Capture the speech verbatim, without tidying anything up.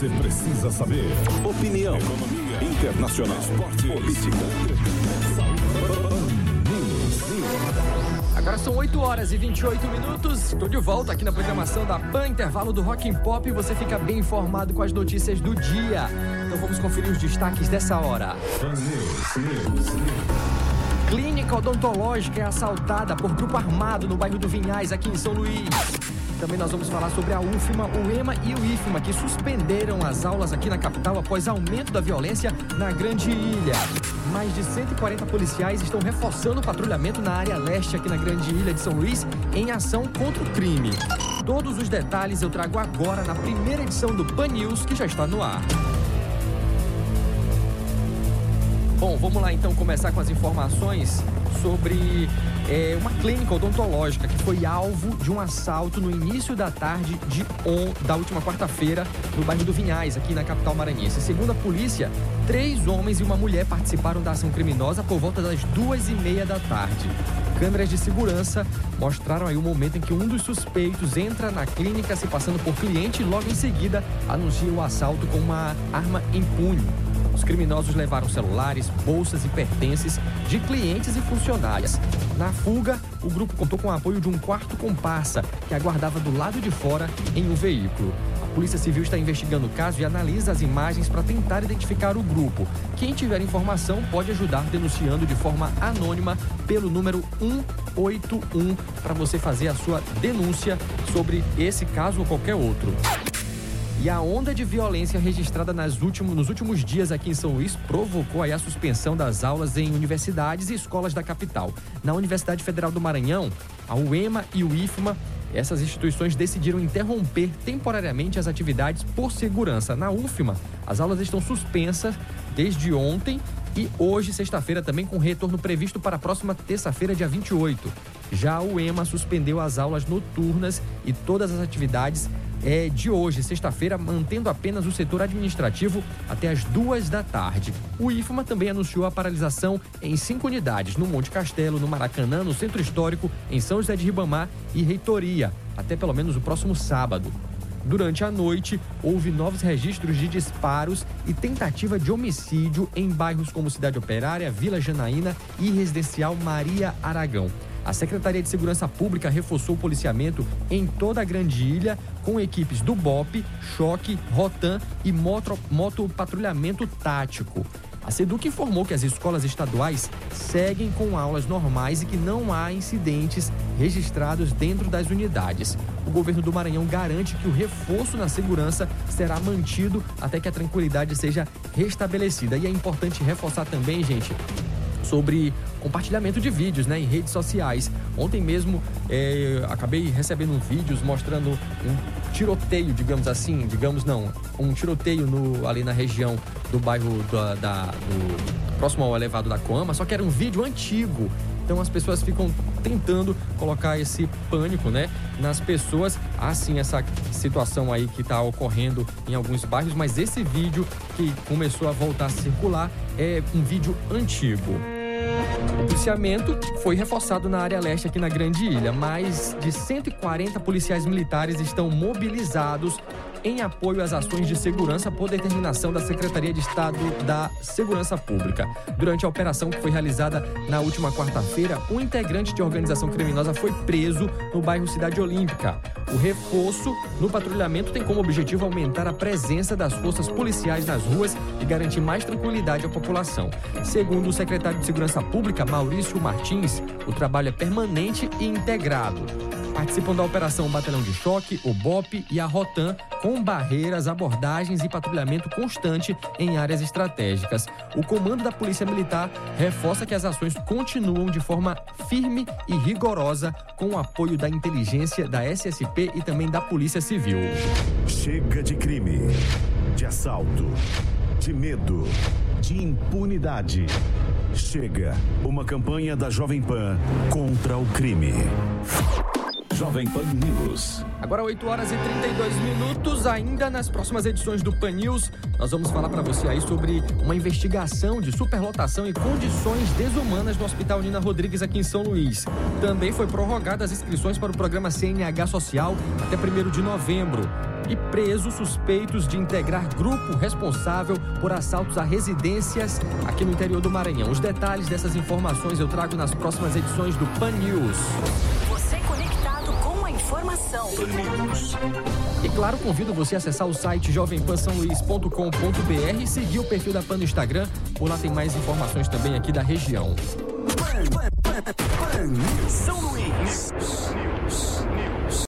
você precisa saber. Opinião, economia, internacional, esporte, política. Agora são oito horas e vinte e oito minutos. Estou de volta aqui na programação da Pan, intervalo do Rock and Pop. E você fica bem informado com as notícias do dia. Então vamos conferir os destaques dessa hora. Clínica odontológica é assaltada por grupo armado no bairro do Vinhais, aqui em São Luís. Também nós vamos falar sobre a UFMA, o EMA e o IFMA, que suspenderam as aulas aqui na capital após aumento da violência na Grande Ilha. Mais de cento e quarenta policiais estão reforçando o patrulhamento na área leste aqui na Grande Ilha de São Luís em ação contra o crime. Todos os detalhes eu trago agora na primeira edição do Pan News, que já está no ar. Bom, vamos lá então começar com as informações sobre é, uma clínica odontológica que foi alvo de um assalto no início da tarde de on, da última quarta-feira no bairro do Vinhais, aqui na capital maranhense. Segundo a polícia, três homens e uma mulher participaram da ação criminosa por volta das duas e meia da tarde. Câmeras de segurança mostraram aí o momento em que um dos suspeitos entra na clínica se passando por cliente e logo em seguida anuncia o assalto com uma arma em punho. Os criminosos levaram celulares, bolsas e pertences de clientes e funcionários. Na fuga, o grupo contou com o apoio de um quarto comparsa que aguardava do lado de fora em um veículo. A Polícia Civil está investigando o caso e analisa as imagens para tentar identificar o grupo. Quem tiver informação pode ajudar denunciando de forma anônima pelo número um oito um para você fazer a sua denúncia sobre esse caso ou qualquer outro. E a onda de violência registrada nas últimos, nos últimos dias aqui em São Luís provocou aí a suspensão das aulas em universidades e escolas da capital. Na Universidade Federal do Maranhão, a UEMA e o IFMA, essas instituições decidiram interromper temporariamente as atividades por segurança. Na UFMA, as aulas estão suspensas desde ontem e hoje, sexta-feira, também com retorno previsto para a próxima terça-feira, dia vinte e oito. Já a UEMA suspendeu as aulas noturnas e todas as atividades É de hoje, sexta-feira, mantendo apenas o setor administrativo até as duas da tarde. O IFMA também anunciou a paralisação em cinco unidades, no Monte Castelo, no Maracanã, no Centro Histórico, em São José de Ribamar e Reitoria, até pelo menos o próximo sábado. Durante a noite, houve novos registros de disparos e tentativa de homicídio em bairros como Cidade Operária, Vila Janaína e Residencial Maria Aragão. A Secretaria de Segurança Pública reforçou o policiamento em toda a Grande Ilha com equipes do B O P, Choque, Rotan e moto, moto patrulhamento tático. A SEDUC informou que as escolas estaduais seguem com aulas normais e que não há incidentes registrados dentro das unidades. O governo do Maranhão garante que o reforço na segurança será mantido até que a tranquilidade seja restabelecida. E é importante reforçar também, gente, sobre compartilhamento de vídeos, né, em redes sociais. Ontem mesmo é, acabei recebendo vídeos mostrando um tiroteio, digamos assim, digamos não, um tiroteio no, ali na região do bairro da, da, do, próximo ao elevado da Coama, só que era um vídeo antigo. Então as pessoas ficam tentando colocar esse pânico, né, nas pessoas. Há sim essa situação aí que está ocorrendo em alguns bairros, mas esse vídeo que começou a voltar a circular é um vídeo antigo. O policiamento foi reforçado na área leste aqui na Grande Ilha. Mais de cento e quarenta policiais militares estão mobilizados em apoio às ações de segurança por determinação da Secretaria de Estado da Segurança Pública. Durante a operação que foi realizada na última quarta-feira, um integrante de organização criminosa foi preso no bairro Cidade Olímpica. O reforço no patrulhamento tem como objetivo aumentar a presença das forças policiais nas ruas e garantir mais tranquilidade à população. Segundo o secretário de Segurança Pública, Maurício Martins, o trabalho é permanente e integrado. Participam da operação o Batalhão de Choque, o B O P e a Rotan, com barreiras, abordagens e patrulhamento constante em áreas estratégicas. O comando da Polícia Militar reforça que as ações continuam de forma firme e rigorosa com o apoio da inteligência, da S S P e também da Polícia Civil. Chega de crime, de assalto, de medo, de impunidade. Chega, uma campanha da Jovem Pan contra o crime. Jovem Pan News. Agora oito horas e trinta e dois minutos, ainda nas próximas edições do Pan News, nós vamos falar para você aí sobre uma investigação de superlotação e condições desumanas no Hospital Nina Rodrigues aqui em São Luís. Também foi prorrogada as inscrições para o programa C N H Social até primeiro de novembro. e presos suspeitos de integrar grupo responsável por assaltos a residências aqui no interior do Maranhão. Os detalhes dessas informações eu trago nas próximas edições do Pan News. Você conectado com a informação. E claro, convido você a acessar o site jovem pan são luís ponto com ponto br e seguir o perfil da Pan no Instagram. Por lá tem mais informações também aqui da região. Pan, Pan, Pan, Pan, São Luís.